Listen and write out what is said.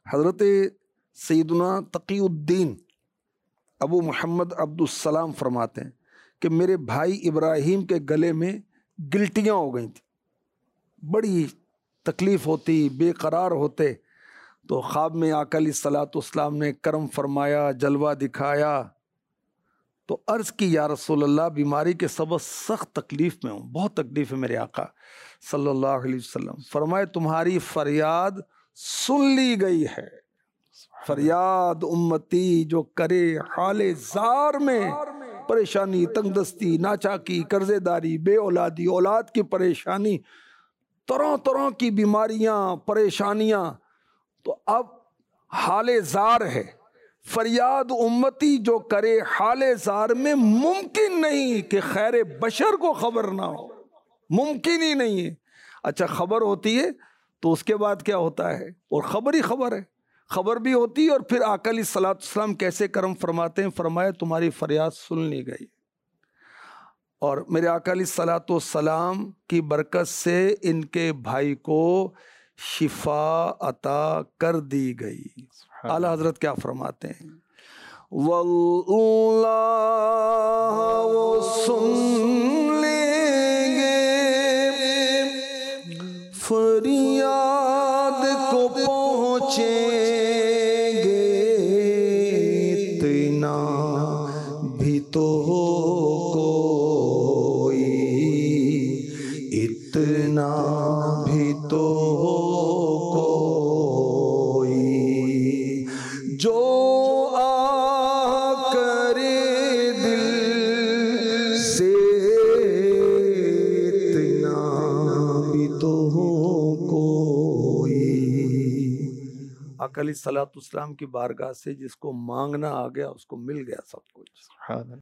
हज़रत सैयदना तक़ीउद्दीन अबू मोहम्मद अब्दुस्सलाम फरमाते हैं कि मेरे भाई इब्राहिम के गले में गिल्टियाँ हो गई थी, बड़ी तकलीफ़ होती, बेकरार होते। तो ख्वाब में आका अलैहिस्सलाम ने करम फरमाया, जलवा दिखाया। तो अर्ज़ की या रसूल अल्लाह, बीमारी के सबब सख्त तकलीफ़ में हूँ, बहुत तकलीफ़ है मेरे आका सल्लल्लाहु अलैहि वसल्लम। फरमाए तुम्हारी फरियाद सुन ली गई है। फरियाद उम्मती जो करे हाले ज़ार में, परेशानी, तंगदस्ती, नाचाकी, कर्जेदारी, बे औलादी, औलाद की परेशानी, तरह तरह की बीमारियां, परेशानियां। तो अब हाले ज़ार है, फरियाद उम्मती जो करे हाले ज़ार में, मुमकिन नहीं कि खैर बशर को खबर ना हो, मुमकिन ही नहीं है। अच्छा, खबर होती है तो उसके बाद क्या होता है? और खबर ही खबर है, खबर भी होती है। और फिर आका अलैहिस्सलाम कैसे करम फरमाते हैं, फरमाया तुम्हारी फरियाद सुन ली गई और मेरे आका अलैहिस्सलाम की बरकत से इनके भाई को शिफा अता कर दी गई। आला हजरत क्या फरमाते हैं, वल्लाह वो सुन लेंगे फरियाद को पहुँचेंगे, इतना भी तो कोई, इतना भी तो कोई जो आ करे दिल से, इतना भी तो कोई। आका अलैहिस्सलाम की बारगाह से जिसको मांगना आ गया उसको मिल गया सब कुछ।